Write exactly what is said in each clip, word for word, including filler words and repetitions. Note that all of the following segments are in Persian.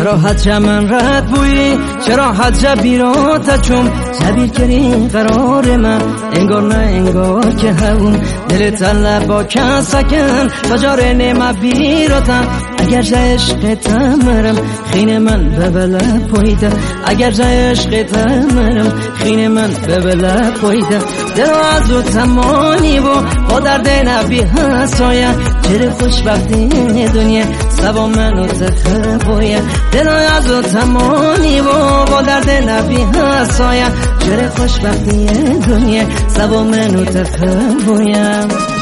چرا حد من رد بویی چرا حد جبی را تچوم جبیر کری قرار من انگار نه انگار که هون دل طلب با کسکن بجار نیم بیراتم اگر جای عشقتم مرم خین من ببله پویده اگر جای عشقتم مرم خین من ببله پویده دل از او تمانی و با درد نبی حسایه چرا خوشبختی دنیا سبا منو تخبویه دل از او تمانی و با درد نبی حسایه چرا خوشبختی دنیا سبا منو تخبویه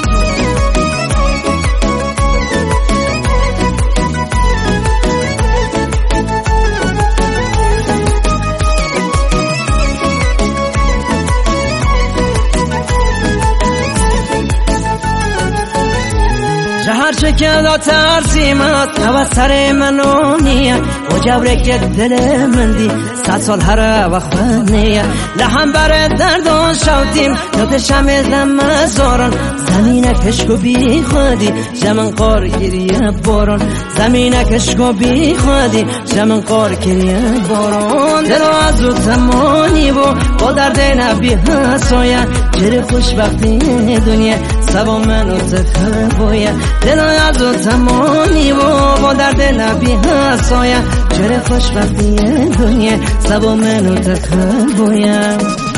هر چه که دا ترسیمت نو سر منو نیه و جبره که دل من دی ست سال هر وقت نیه لحن بر درد و شوتیم نوت شمزم مزاران زمینه کشکو بی خودی جمن قار گریه باران زمینه کشکو بی خودی جمن قار گریه باران دل از او تمانی و با درد نبی حسایه چرا خوشبختی دنیا سبا منو تخبویه دل از او تمانی و با درد نبی حسایه چرا خوشبختی دنیا سبا منو تخبویه